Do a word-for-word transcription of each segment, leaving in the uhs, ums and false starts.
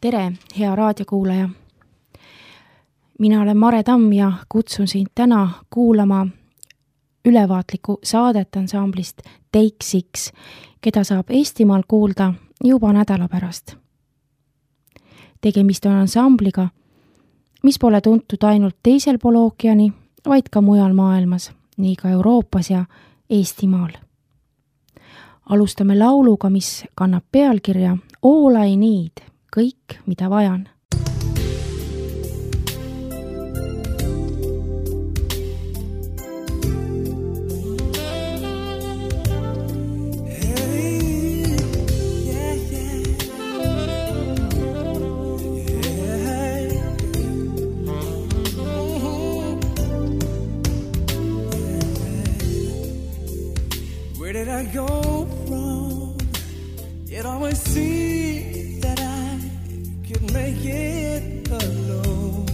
Tere, hea raadiokuulaja! Mina olen Mare Tamm ja kutsun sind täna kuulama ülevaatlikku saadet ansamblist Take Six, keda saab Eestimaal kuulda juba nädala pärast. Tegemist on ansambliga, mis pole tuntud ainult teisel pool ookeani, vaid ka mujal maailmas, nii ka Euroopas ja Eestimaal. Alustame lauluga, mis kannab pealkirja All I Need, kõik, mida vajan. Where did I go wrong? It always seemed that I could make it alone.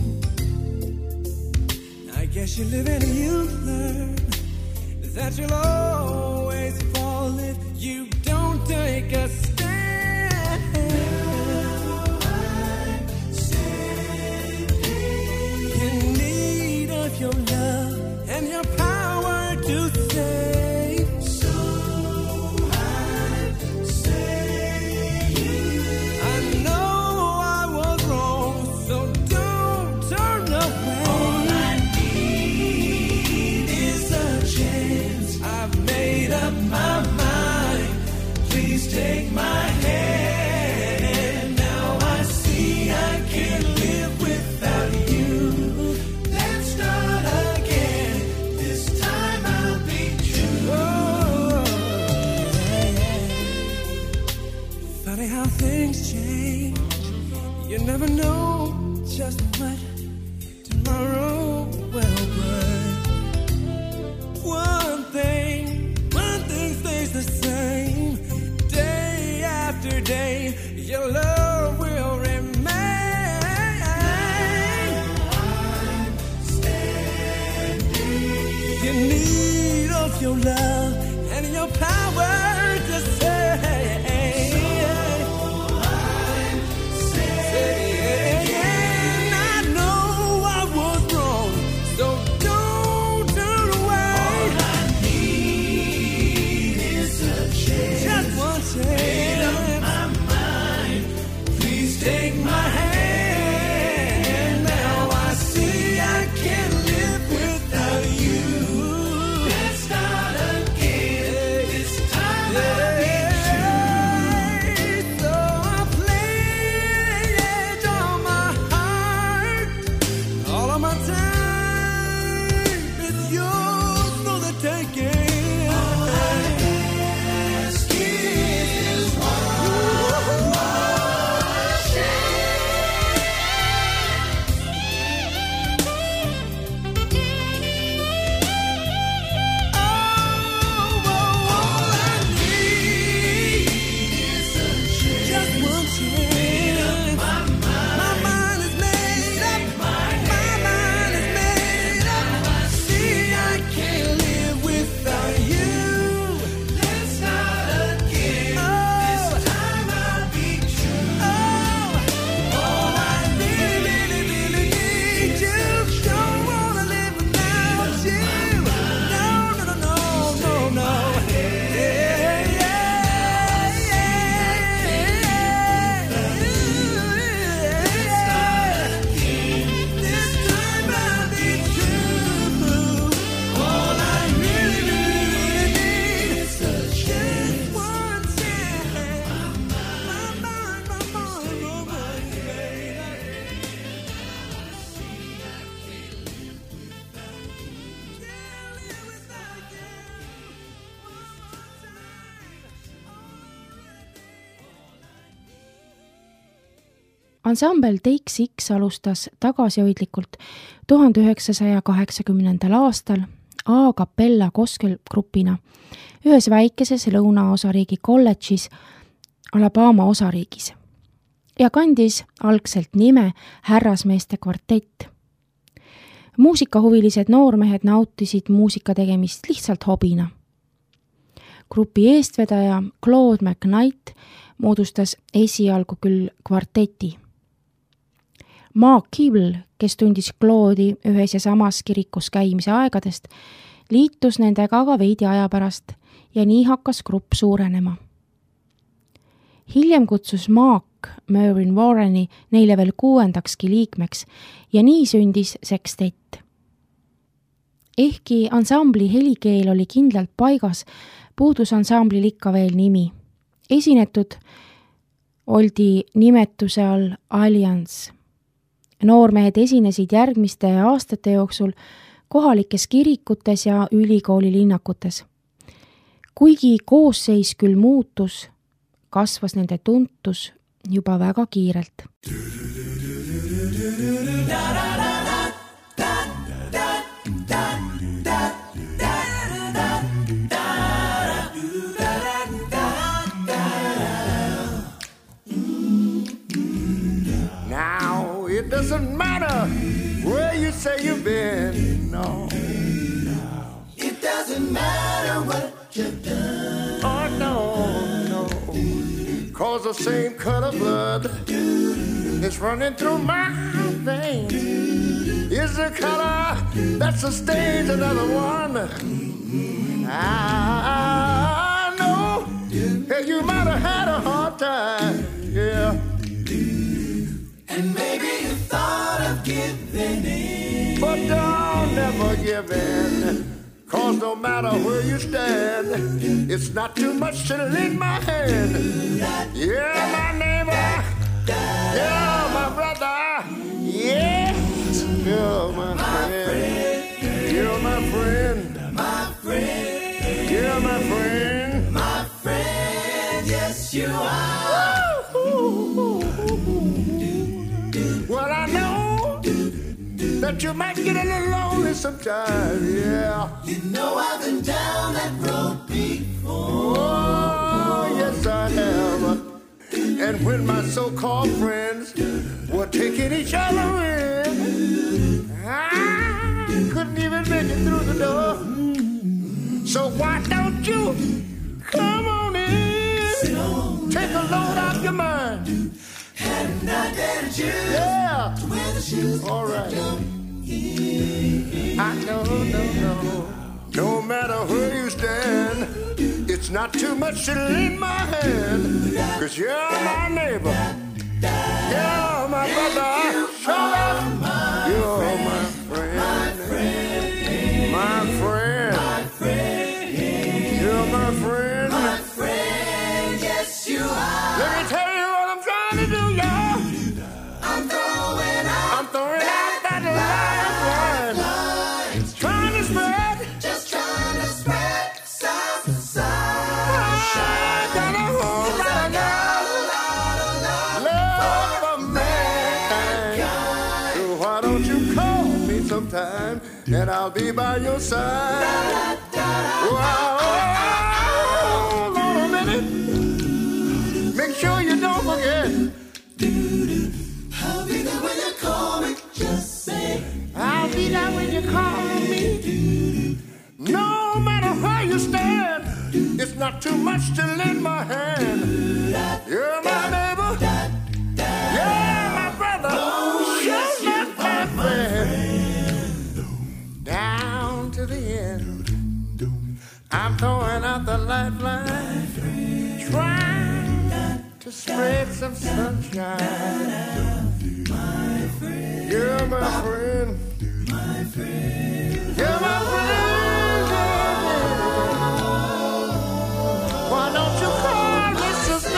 I guess you live and you learn that you'll always fall if you don't take a stand. Now I'm standing in need of your love and your power to save. Take my hand. Now I see I can't live without you. Let's start again. This time I'll be true. Oh, yeah. Funny how things change. You never know just what tomorrow will bring. One thing, one thing stays the same. After day, your love will remain. I'm standing in need of your love and your power to save. So I'm saying, I know I was wrong, so don't turn away. All I need is a chance, just one chance. Take my hand. Now I see I can't live without you. Let's start again. This time I'll be true. So I pledge all my heart, all of my time is yours for the taking. All I ask is one more. Ansambel Take Six alustas tagasihoidlikult tuhande üheksasaja kaheksakümnendal aastal A Cappella gospelgrupina ühes väikeses lõunaosariigi kolledžis Alabama osariigis ja kandis algselt nime Härrasmeeste kvartett. Muusikahuvilised noormehed nautisid muusika tegemist lihtsalt hobina. Grupi eestvedaja Claude McKnight moodustas esialgu küll kvarteti, Mark Keeble, kes tundis Claude'i ühes ja samas kirikus käimise aegadest, liitus nendega aga veidi aja pärast ja nii hakkas grupp suurenema. Hiljem kutsus Mark Mervyn Warreni neile veel kuuendakski liikmeks ja nii sündis sekstett. Ehkki ansambli helikeel oli kindlalt paigas, puudus ansamblil ikka veel nimi. Esinetud oldi nimetuse all Alliance. Noormehed esinesid järgmiste aastate jooksul kohalikes kirikutes ja ülikooli linnakutes. Kuigi koosseis küll muutus, kasvas nende tuntus juba väga kiirelt. Now it doesn't matter where you say you've been, no. It doesn't matter what you've done. Oh no, no. Cause the same cut of blood is running through my veins. Is the color that sustains another one. I know that you might have had a hard time, yeah. And maybe you thought of giving in, but don't never give in. Cause no matter where you stand, it's not too much to lend my hand. Yeah, my neighbor, yeah, my brother, yes, you're my friend, you're my friend, my friend, you're my friend, my friend, yes you are. Well, I know that you might get a little lonely sometime, yeah. You know I've been down that road before. Oh, yes I have. And when my so-called friends were taking each other in, I couldn't even make it through the door. So why don't you come on in, take a load off your mind. And I dare you, yeah, to wear the shoes. All right. I know, no, no. No matter where you stand, it's not too much to lend my hand. Cause you're my neighbor, you're my brother, show up. You're my friend, my friend, you're my friend, my friend, yes you are. Let me tell you what I'm trying to do, y'all. I'm throwing out, I'm throwing out that lifeline. It's trying to spread, just trying to spread some sunshine. Got a whole lot of love for mankind. So why don't you call me sometime and I'll be by your side. Wow, hold on a minute. Make sure you don't forget. I'll be there when you call me. Just say I'll be there when you call me. No matter where you stand, it's not too much to lend my hand. You're my neighbor, you're my brother, you're not my friend. Down to the end, I'm throwing out the lifeline, trying to spread some sunshine. You're my friend, you're my friend. Why don't you call me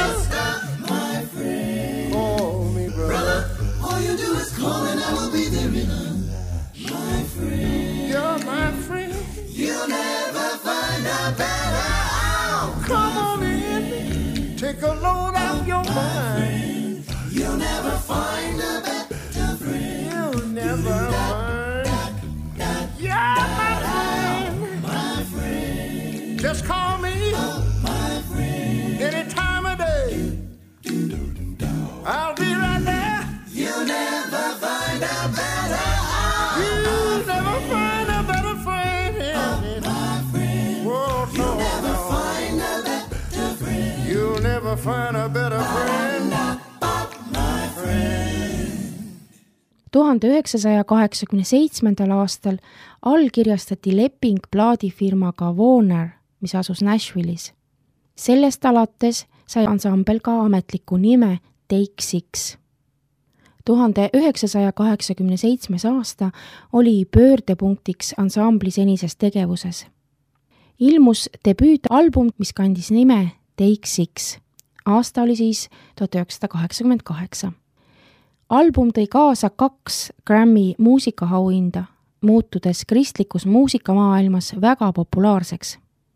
sister? Call me brother. All you do is call and I will be there in a my friend. You're my friend. You'll never find a better out. Come on in, take a load off your mind. You'll never find a better friend. You'll never find. Yeah, my friend, my friend. Just call me, my friend, any time of day. I'll be right there. You'll never find a better out. You'll never find a better friend. My friend. Whoa, no, you'll never no. find a better friend. You'll never find a better friend. My friend. tuhande üheksasaja kaheksakümne seitsmendal aastal allkirjastati leping plaadifirmaga Warner, mis asus Nashville'is. Sellest alates sai ansambel ka ametliku nime Take Six. tuhande üheksasaja kaheksakümne seitsmes aasta oli pöördepunktiks ansambli senises tegevuses. Ilmus debüütalbum, mis kandis nime Take Six. Aasta oli siis tuhat üheksasada kaheksakümmend kaheksa. Album tõi kaasa kaks Grammy muusikaauhinda, muutudes kristlikus muusikamaailmas väga populaarseks.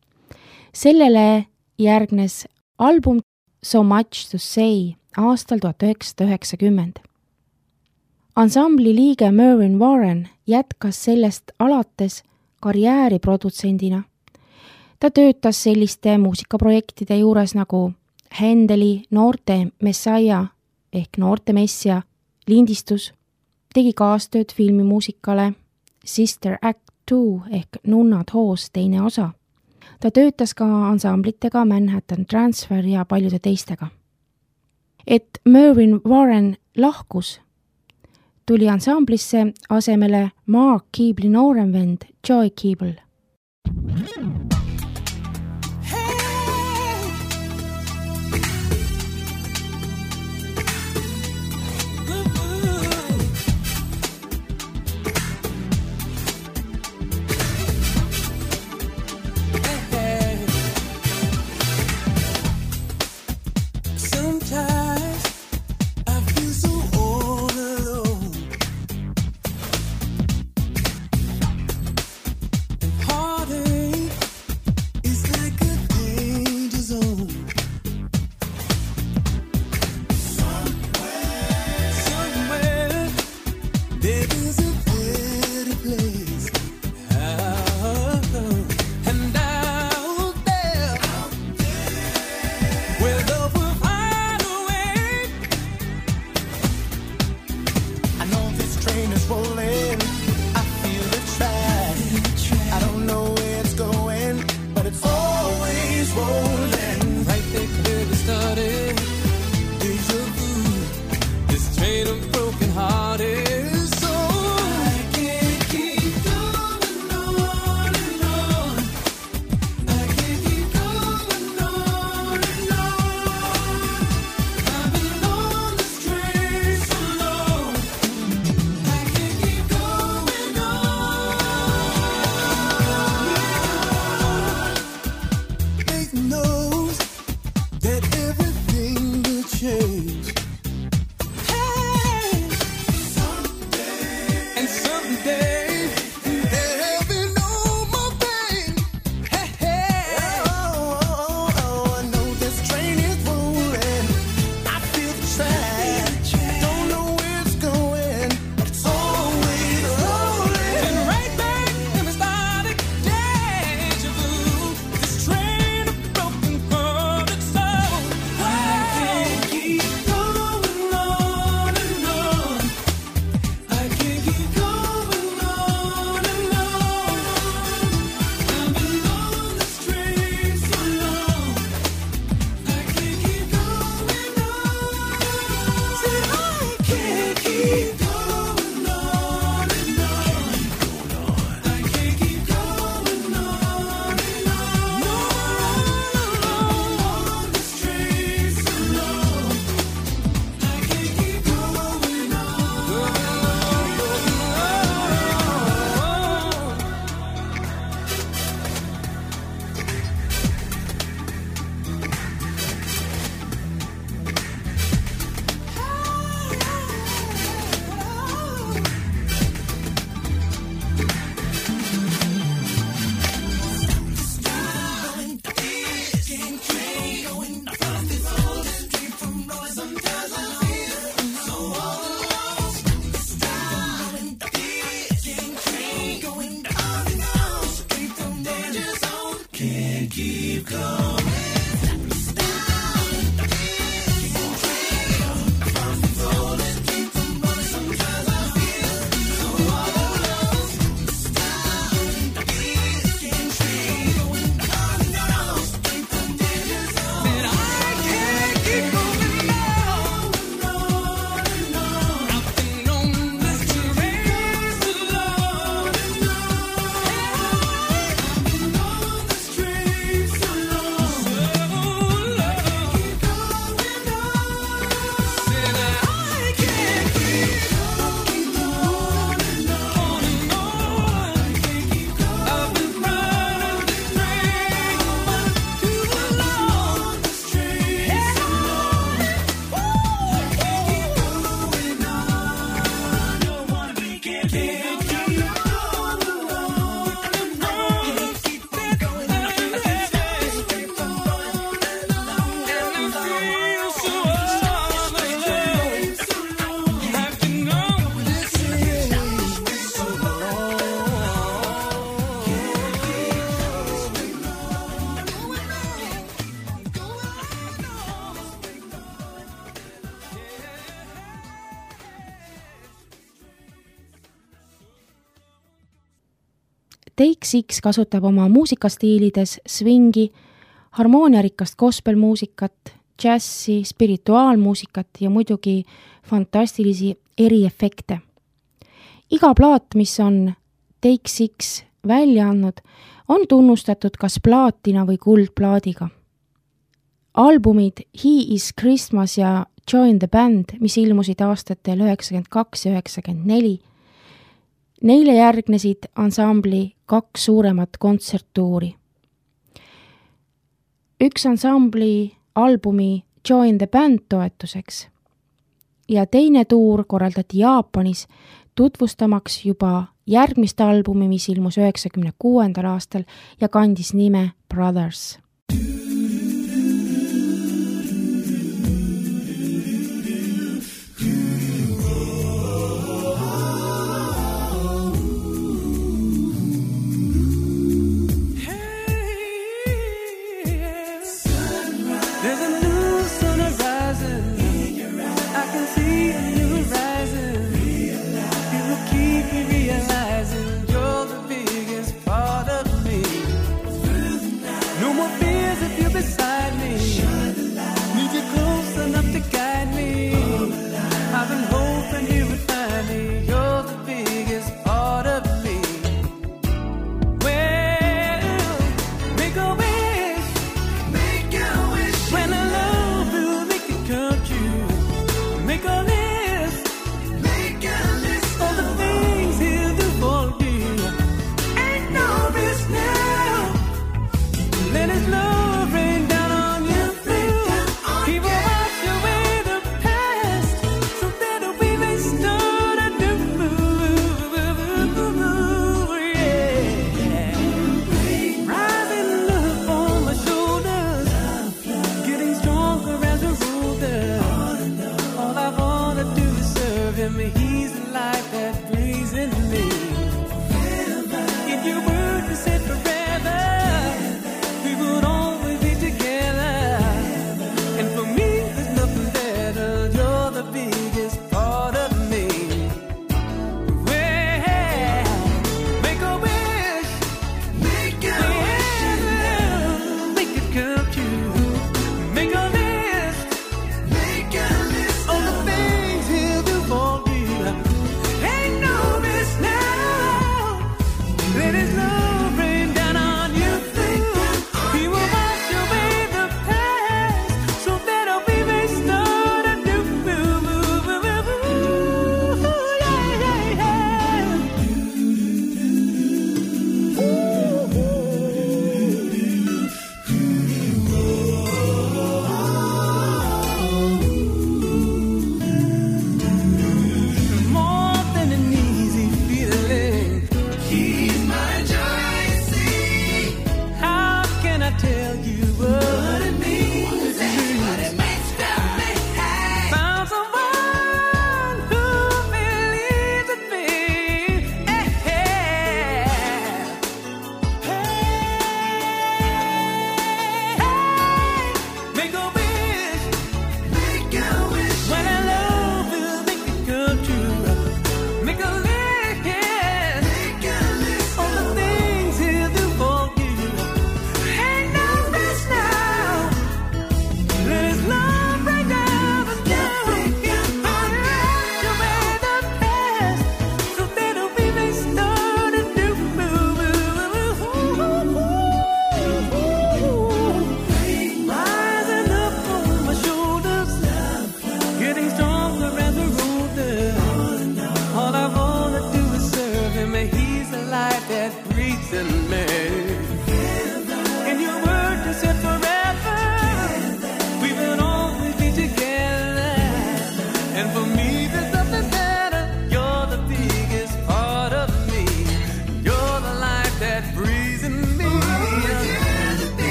Sellele järgnes album So Much to Say aastal tuhat üheksasada üheksakümmend. Ansambli liige Mervyn Warren jätkas sellest alates karjääri produtsendina. Ta töötas selliste muusikaprojektide juures nagu Händeli Noorte Messiah ehk Noorte Messia lindistus, tegi kaastööd filmimuusikale Sister Act two ehk Nunnad hoos teine osa. Ta töötas ka ansamblitega Manhattan Transfer ja paljude teistega. Et Mervyn Warren lahkus, tuli ansamblisse asemele Mark Keeble'i noorem vend Joy Keeble. This train of broken hearted souls. Take Six kasutab oma muusikastiilides swingi, harmooniarikast gospelmuusikat, džässi, spirituaalmuusikat ja muidugi fantastilisi eriefekte. Iga plaat, mis on Take Six välja andnud, on tunnustatud kas plaatina või kuldplaadiga. Albumid He is Christmas ja Join the Band, mis ilmusid aastatel üheksakümmend kaks ja üheksakümmend neli, neile järgnesid ansambli kaks suuremat kontserttuuri. Üks ansambli albumi Join the Band toetuseks ja teine tuur korraldati Jaapanis tutvustamaks juba järgmist albumi, mis ilmus üheksakümne kuuendal aastal ja kandis nime Brothers.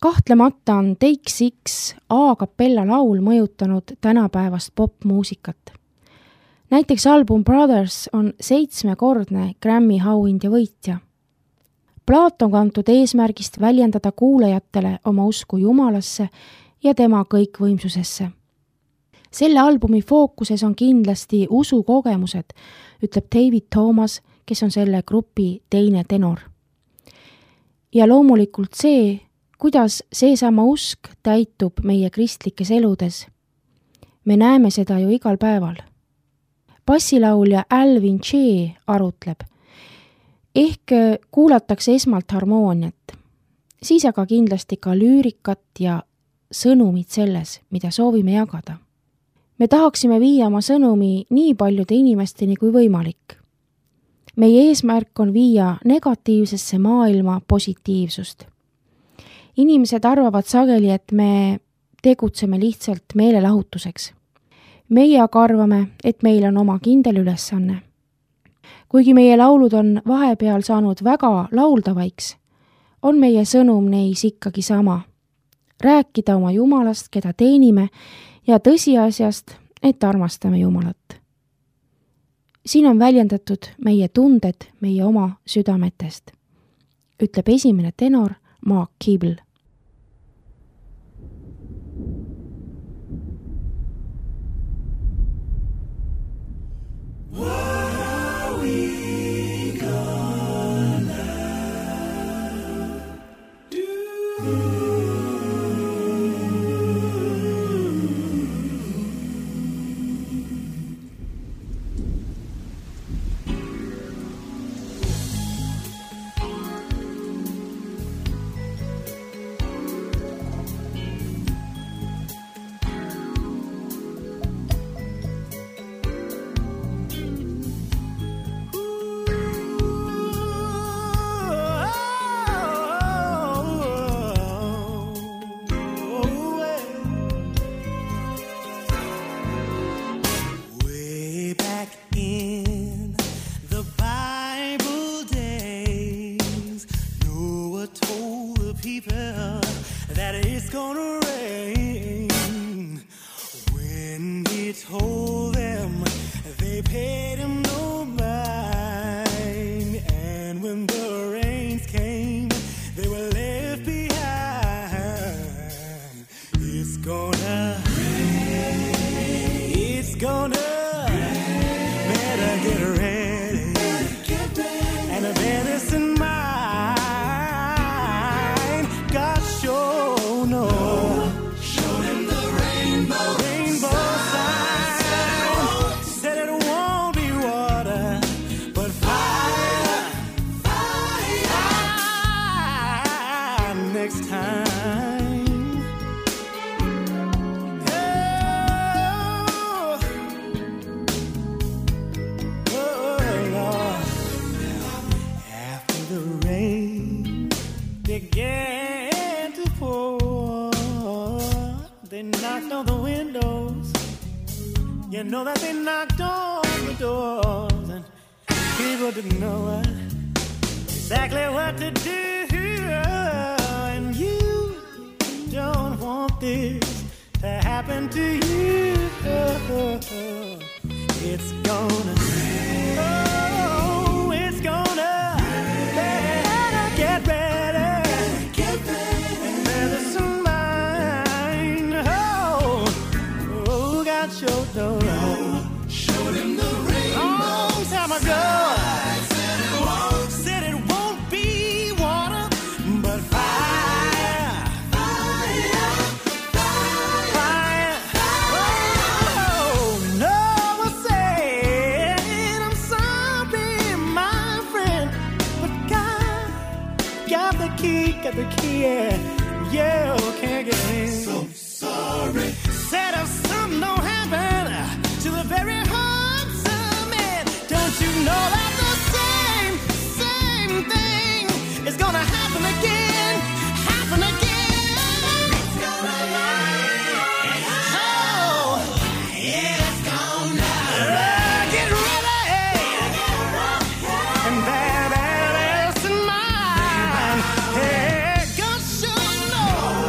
Kahtlemata on Take Six A cappella laul mõjutanud tänapäevast popmuusikat. Näiteks album Brothers on seitsmekordne Grammy auhinja võitja. Plaat on kantud eesmärgist väljendada kuulajatele oma usku Jumalasse ja tema kõikvõimsusesse. Selle albumi fookuses on kindlasti usukogemused, ütleb David Thomas, kes on selle grupi teine tenor. Ja loomulikult see, kuidas seesama usk täitub meie kristlikes eludes. Me näeme seda ju igal päeval. Bassilaulja Alvin Che arutleb. Ehk kuulatakse esmalt harmooniat, siis aga kindlasti ka lüürikat ja sõnumit selles, mida soovime jagada. Me tahaksime viia oma sõnumi nii paljude inimesteni kui võimalik. Meie eesmärk on viia negatiivsesse maailma positiivsust. Inimesed arvavad sageli, et me tegutseme lihtsalt meelelahutuseks. Meie aga arvame, et meil on oma kindel ülesanne. Kuigi meie laulud on vahepeal saanud väga lauldavaiks, on meie sõnum neis ikkagi sama. Rääkida oma Jumalast, keda teenime, ja tõsiasjast, et armastame Jumalat. Siin on väljendatud meie tunded meie oma südametest, ütleb esimene tenor Mark Keeble. You know that they knocked on the doors and people didn't know what, exactly what to do. And you don't want this to happen to you. It's gonna rain. Oh, it's gonna rain. Better get ready. Better get ready. Better some mind. Oh, oh, got your door. Showed him the rainbow. Long time ago. Said it won't, said it won't be water, but fire. Fire. Fire. Fire. Oh, no, I said I'm sorry, my friend, but God got the key, got the key, yeah, yeah, can't get in. So sorry. Said if something don't happen to the very hearts of men, don't you know that the same, same thing is gonna happen again, happen again. It's gonna rain. Oh, it's gonna rain. Get ready. And there, there, there's in mind. Hey, God sure knows.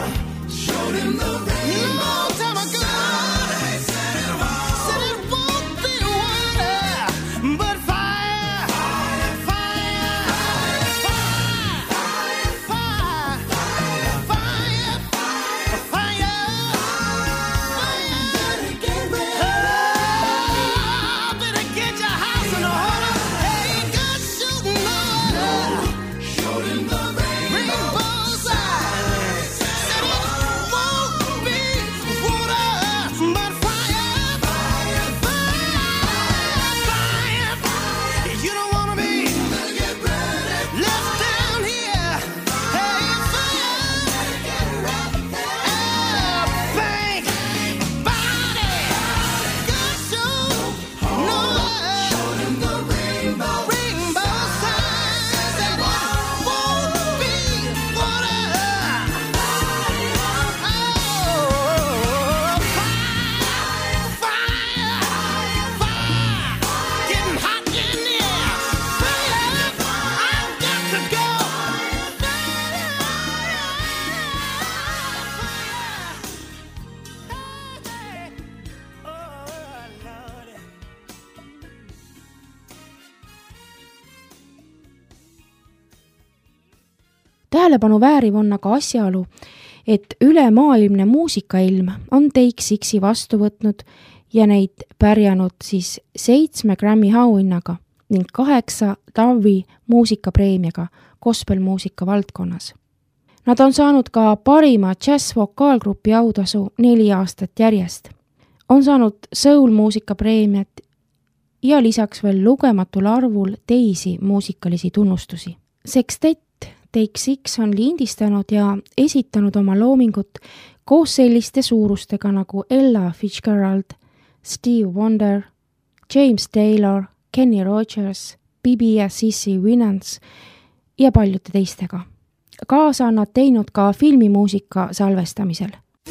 tähelepanu vääriv on aga asjaolu, et ülemaailmne muusikailm on Take Sixi vastu võtnud ja neid pärjanud siis seitsme Grammy auhinnaga ning kaheksa Tavi muusikapreemiaga gospelmuusika valdkonnas. Nad on saanud ka parima džäss-vokaalgrupi autasu neli aastat järjest. On saanud soul-muusika preemiat ja lisaks veel lugematul arvul teisi muusikalisi tunnustusi. Sextet Take Six on lindistanud ja esitanud oma loomingut koos selliste suurustega nagu Ella Fitzgerald, Steve Wonder, James Taylor, Kenny Rogers, Bibi ja Sissy Winans ja paljude teistega. Kaasa on nad teinud ka filmimuusika salvestamisel.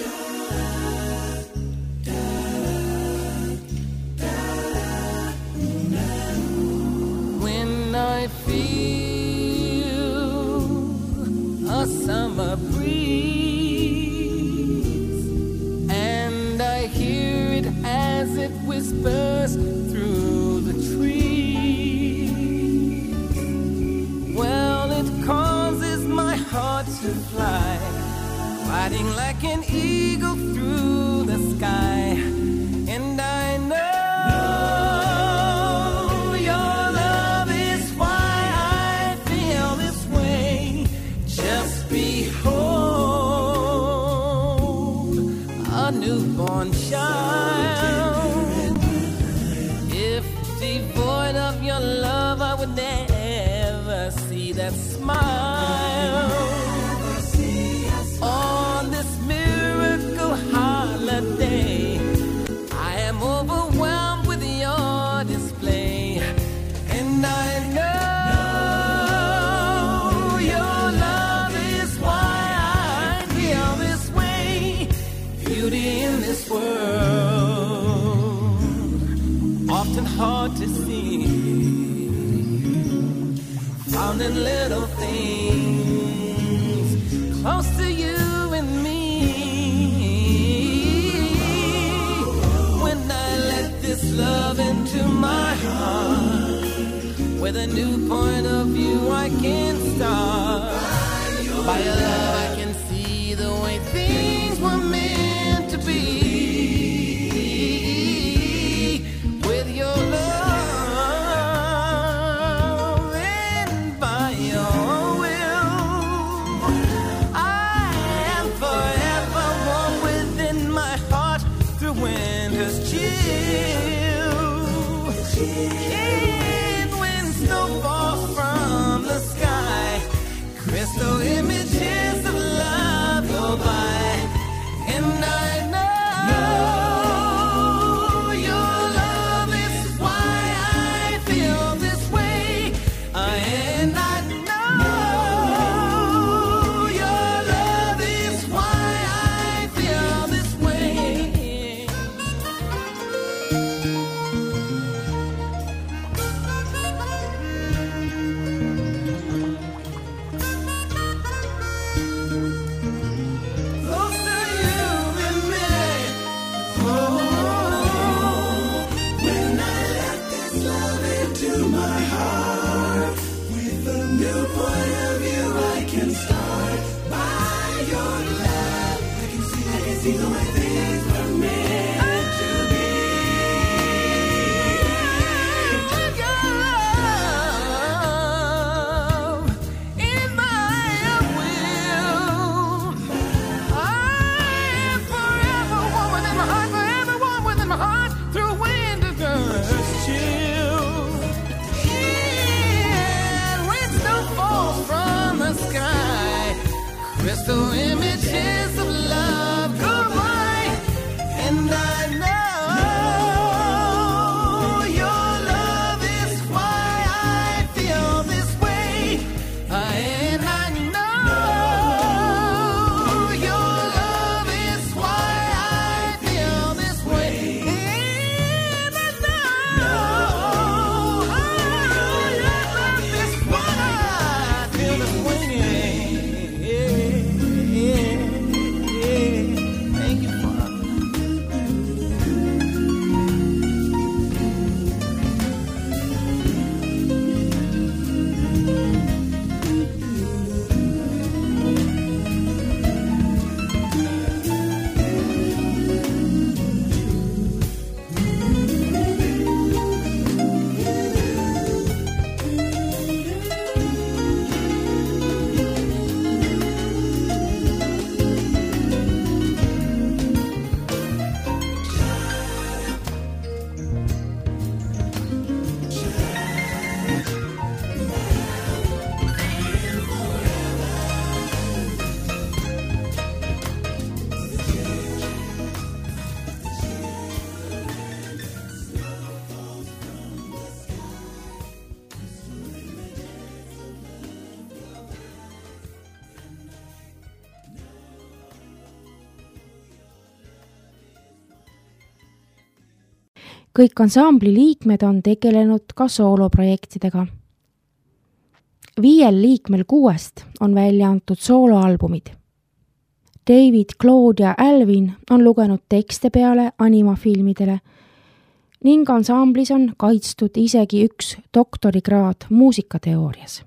When I feel a summer breeze and I hear it as it whispers through the trees, well, it causes my heart to fly, riding like an eagle through the sky. And I know your love is why I feel this way. Just behold a newborn child. If devoid of your love, I would never see that smile on this miracle holiday. I am overwhelmed with your display, and I know your love is why I feel this way. Beauty in this world, often hard to see, found in little things close to you and me. When I let this love into my heart, with a new point of view I can start. By your love I can see the way things were meant to be. With your love and by your will, I am forever warm within my heart through winter's chill. And when snow falls from the sky, crystal images of love go by. And I know your love is why I feel this way. And I know your love is why I feel this way. Close to you and me. Oh, when I let this love into my heart, with a new point of view I can start. By your love, I can see, I can see the way things were meant to be. With your love in my will, I am forever one within my heart, forever one within my heart, through winter's chill. And when snow falls from the sky, crystal images of love go by. And I know your love is why I feel this way. And I know your love is why I feel this way. And I know your love is why I feel this way. kõik ansambli liikmed on tegelenud ka sooloprojektidega. Viiel liikmel kuuest on välja antud sooloalbumid. David, Claude ja Alvin on lugenud tekste peale animafilmidele ning ansamblis on kaitstud isegi üks doktorikraad muusikateoorias.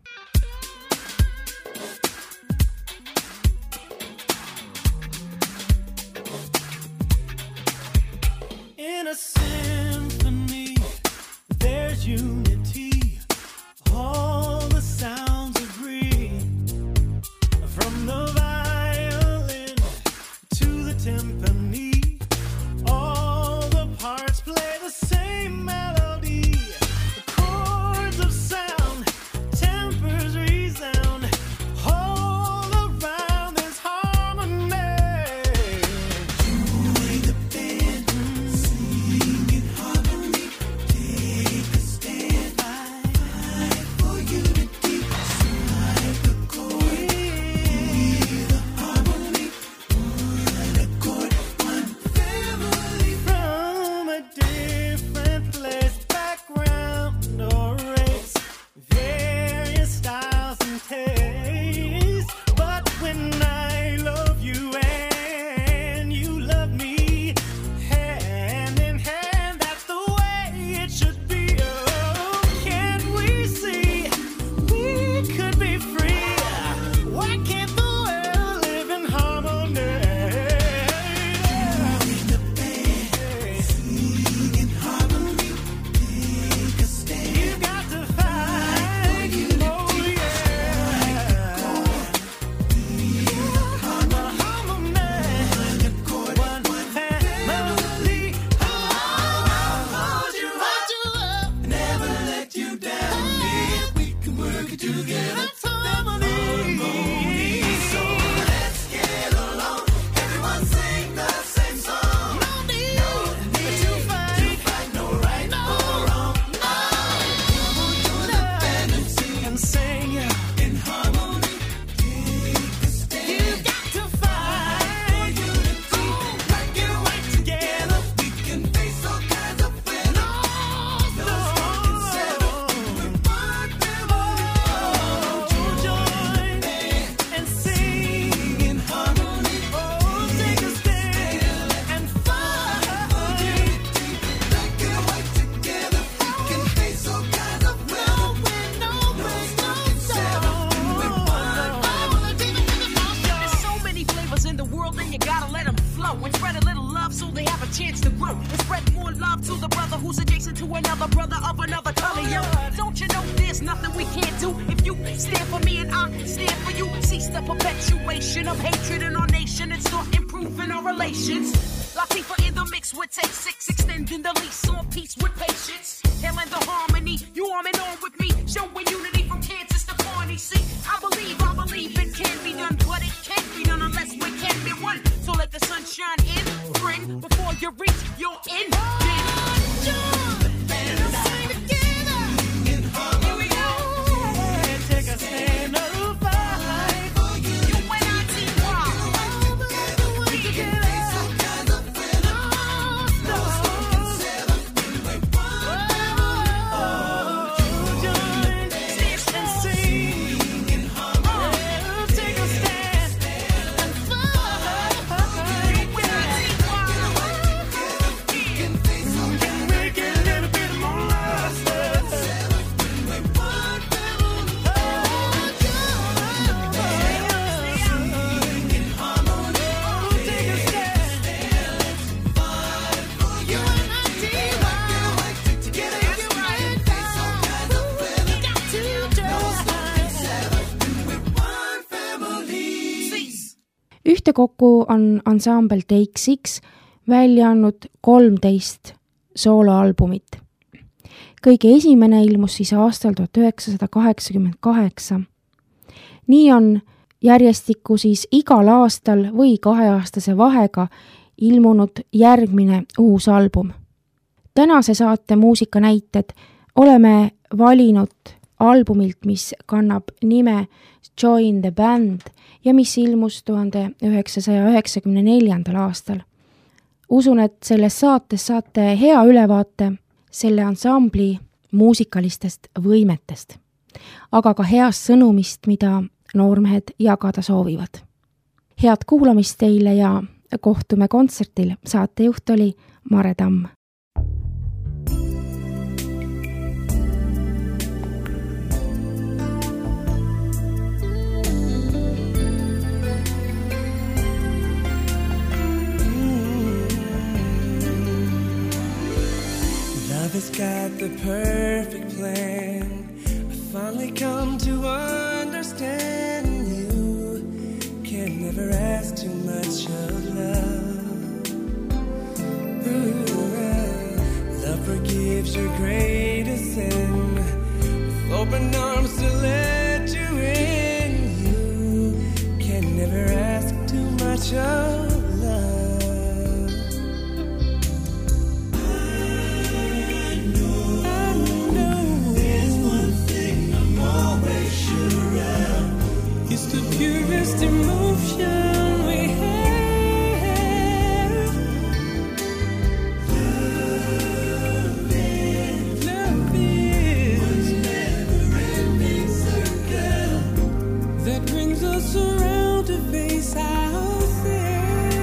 In a symphony, there's unity. All the sounds agree. From the violin to the timpani, all the parts play the same melody. The chords of sound, tempers resound. All around this harmony. Join the band, sing in harmony. Take a stand, fight for unity. Strike the chord, hear the harmony. One accord, one family. From a different place, background or race, various styles and tastes. But when I love you and you love me, hand in hand, that's the way it should be. Oh, can't we see we could be free? Why can't the world live in harmony? In the band, sing in harmony, take a stand. You've got to fight, oh yeah. The harmony, one family. I'll hold you, hold you up, never let you down. If we can work it together, harmony. So let's get along. Everyone sing the same song. No need, no need to fight, to fight, no right, no wrong. No, join the band and sing and sing in harmony. Take a stand. You've got to fight for unity. Work it right together. We can face all kinds of fears. No, no, with one family. Join and sing in harmony. Oh, take a stand and fight for unity. Work it right together. We can face all kinds of fears. No win, no win, no There's so many flavors in the world and you gotta let them flow and spread a little love so they have a chance to grow and spread more love to the brother who's adjacent to another brother of another color. Yo, don't you know there's nothing we can't do if you stand for me and I stand for you. Cease the perpetuation of hatred in our nation and start improving our relations. Latifah in the mix with Take Six, extending the lease on peace with patience. Hailing the harmony, you arm and on with me, showing unity from Kansas to Barney. See, I believe, I believe it can be done, but it can't be done unless we can be one. So let the sun shine in, spring, before you reach your end. Take a stand, no fight for you. You and I, T Y. We can face all kinds of fears. No, oh, join and sing in harmony. Take a stand and fight for you. You and I, T Y. We can face all kinds of make it a little bit more lasting. One family. Oh, join in harmony. Take a stand and fight for you. And I T Y. Together you can face all kinds of fears. Got to join with one family. Cease. Ühtekokku on ansambel Take Six välja andnud kolmteist sooloalbumit. Kõige esimene ilmus siis aastal tuhat üheksasada kaheksakümmend kaheksa. Nii on järjestikku siis igal aastal või kaheaastase vahega ilmunud järgmine uus album. Tänase saate muusikanäited oleme valinud albumilt, mis kannab nime Join the Band ja mis ilmus tuhande üheksasaja üheksakümne neljandal aastal. usun, et selles saates saate hea ülevaate selle ansambli muusikalistest võimetest, aga ka heast sõnumist, mida noormehed jagada soovivad. Head kuulamist teile ja kohtume kontsertil. Saatejuht oli Mare Tamm. Love has got the perfect plan. I finally come to understand you can never ask too much of love. Ooh, love forgives your greatest sin with open arms to let you in. You can never ask too much of love. It's the purest emotion we have. Love is, love is a never-ending circle that brings us around to face ourselves.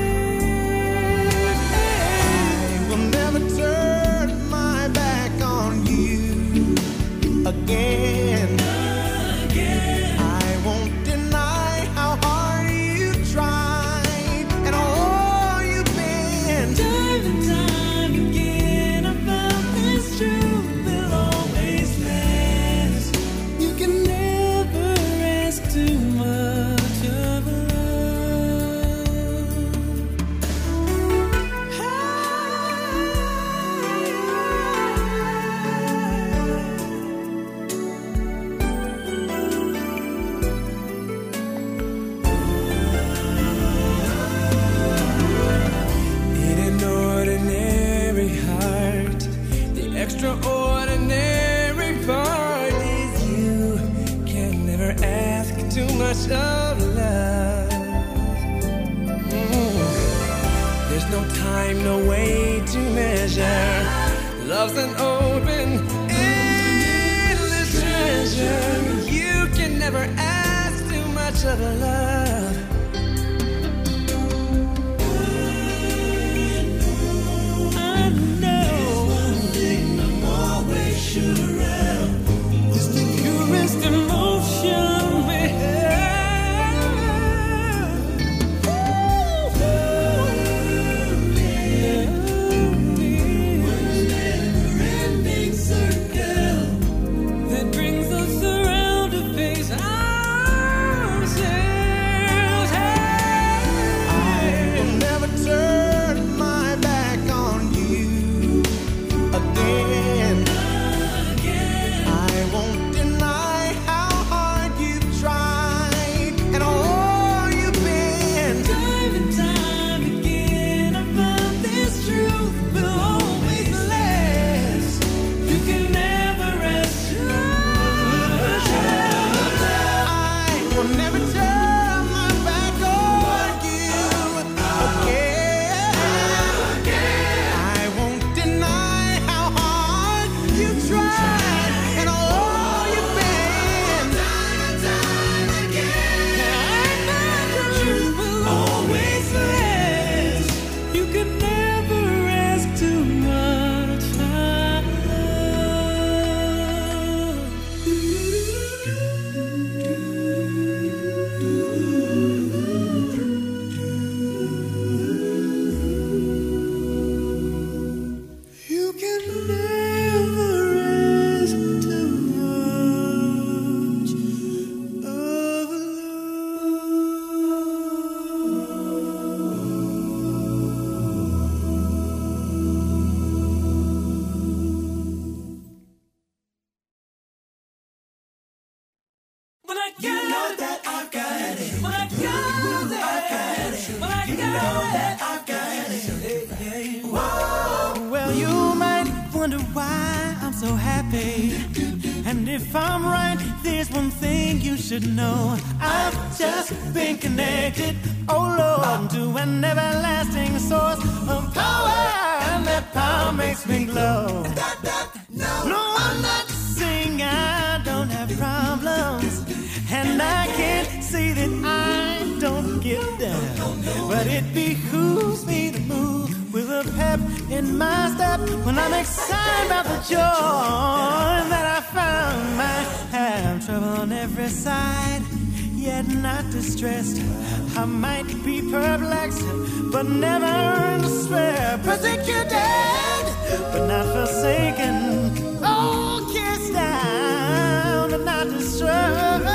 I will never turn my back on you again. Extraordinary part is you can never ask too much of love. Mm. There's no time, no way to measure. Love's an open, endless treasure. You can never ask too much of love. It's the purest emotion we have. Love is a never-ending circle that brings us around to face ourselves. I will never turn my back on you again. And if I'm right, there's one thing you should know. I've just been connected, oh Lord, to an everlasting source of power, and that power makes me glow. No, I'm not saying I don't have problems, and I can't say that I don't get down, but it behooves me to move with a pep in my step when I'm excited about the joy that I found. I have trouble on every side, yet not distressed. I might be perplexed, but never in despair. Persecuted, but not forsaken. Oh, cast down, but not destroyed.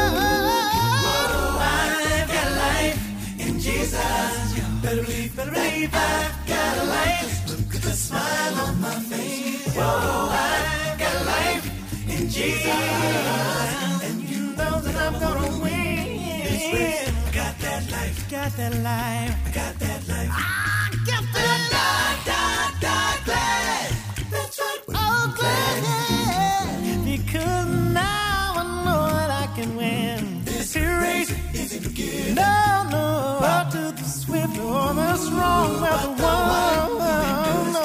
Oh, I've got life in Jesus. Better believe, better believe I've got a life. Look at the smile on my face. Whoa, I've got a life in Jesus. And you know that I'm gonna win. I got that life, got that life, I got that life. I got that life, that, that, glad. That's right, oh glad. Because now I know that I can win. This race isn't a gift. No, no, up to the swift or the strong, but the one, no.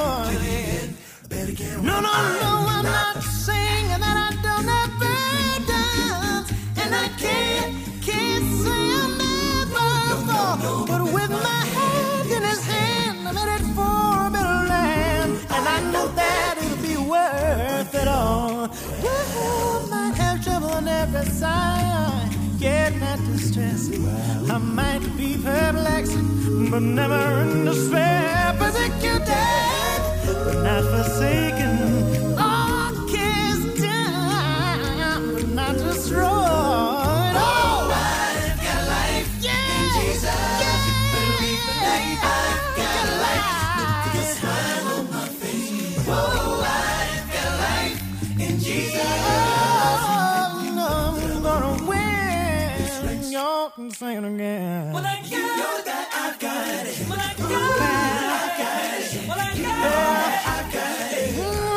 No, no, no, I'm not saying that I don't have burdens, and I can't, can't say I'm never fall, but with my hand in his hand, I'm headed for a better land, and I know that it'll be worth it all. Well, I might have trouble on every side, yet not distressed. I might be perplexed, but never in despair. Persecuted, but not forsaken. Oh, cast down, but not destroyed. Oh, I've got life in Jesus. Believe the life, I've got life. Look at the smile on my face. Oh, I've got life in Jesus. Oh, no, I'm gonna win. Y'all can sing it again. Well, I you know that I've got it. Well, I got it. I've got it. Well, I got it. I've got it.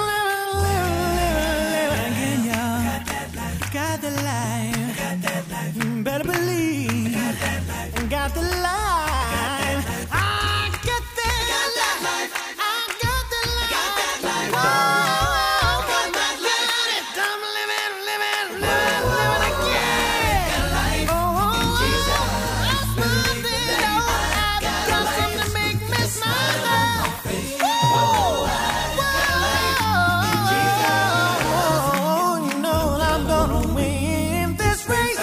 Living, living, living, living again, y'all. Got that life. Got the life. Got that life. You better believe. Got that life. Got the life. I got that life. I got the life. Got that life. Oh, got that life. I'm living, living, living, living again. Got life. Oh, Jesus. I've got something to make me smile. Oh, you know I'm gonna win this race.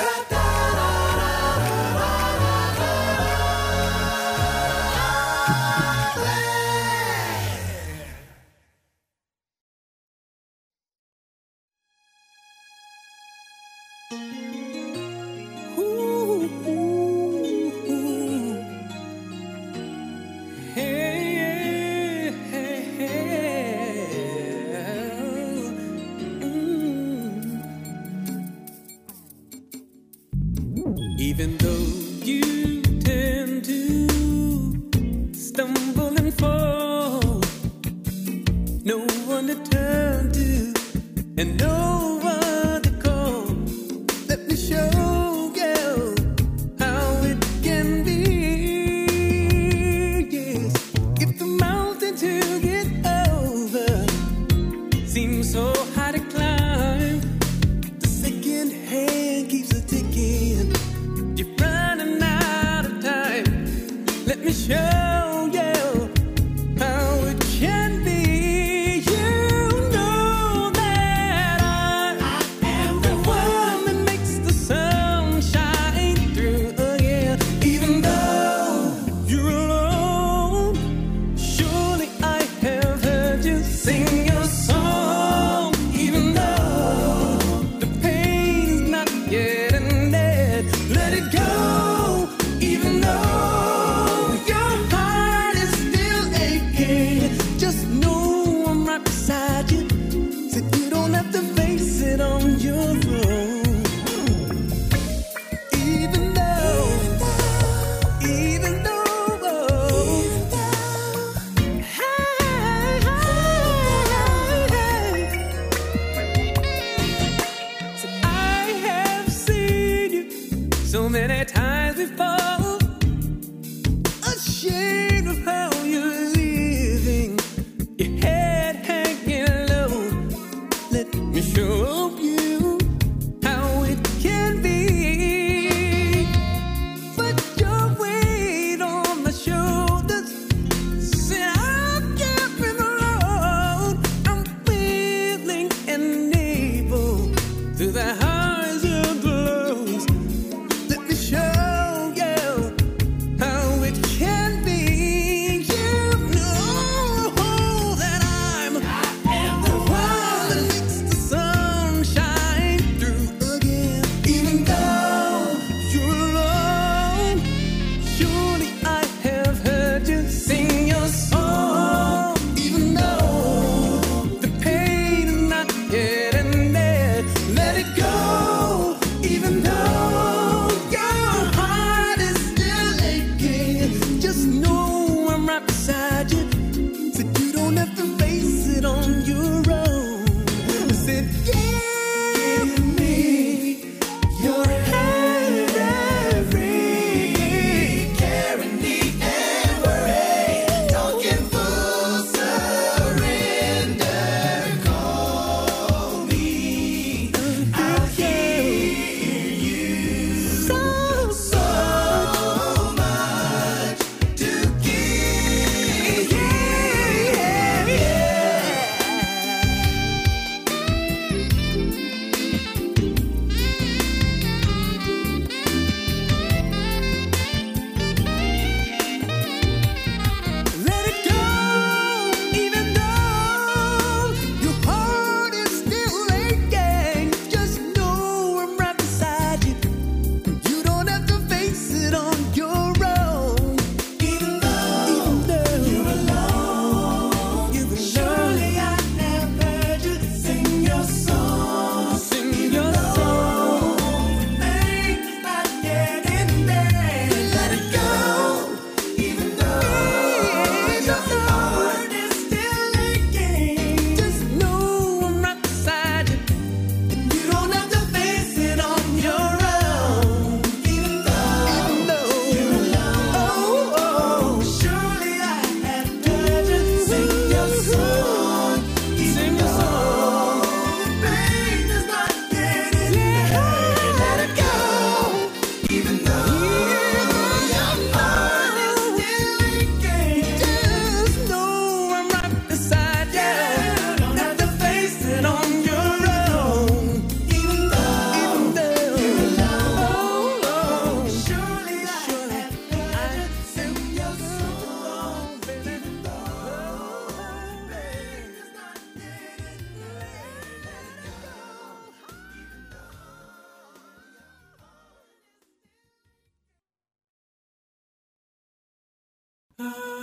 Ooh, ooh, ooh. Hey, hey, hey. Mm. Even though you tend to stumble and fall, no one to turn to and no one to call. Let me show you how it can be. Yes, if the mountain to get over seems so hard to climb, the second hand keeps a ticking. You're running out of time. Let me show you how it can be. You know that I So many times before, ashamed of how you're living, your head hanging low. Let me show you how it can be. Put your weight on my shoulders. Say I can't be alone. I'm willing and able through the highs and the lows. Let me show you how it can be. You know that I'm the one that makes the sun shine through again. Even though you're alone, surely I have heard you sing your song. Even though the pain is not getting there, let it go. Even though your heart is still aching, just know I'm right beside you. Said you don't have to face it on your own. Said give me your hand every care and need and worry. Talking full surrender. Call me, I'll hear you. So, so much to give. Yeah, yeah. Let it go, even though your heart is still aching. Just know I'm right beside you. You don't have to face it on your own. Even though, even though you're alone, you're alone. Surely I have heard you sing your song. Sing your song. Things not getting there. Let it go. Even though your heart is still aching, just know I'm right beside you. You don't have to face it on your own. Even though, even though you're alone, oh, oh, surely I have heard you sing your song. Sing your song. The pain is not getting there. Let it go. Even though your heart is still aching, just know I'm right beside you. Don't have to face it on your own. Even though, even though you're alone, oh, surely I have heard you sing your song. Even though pain is not getting there, let it go.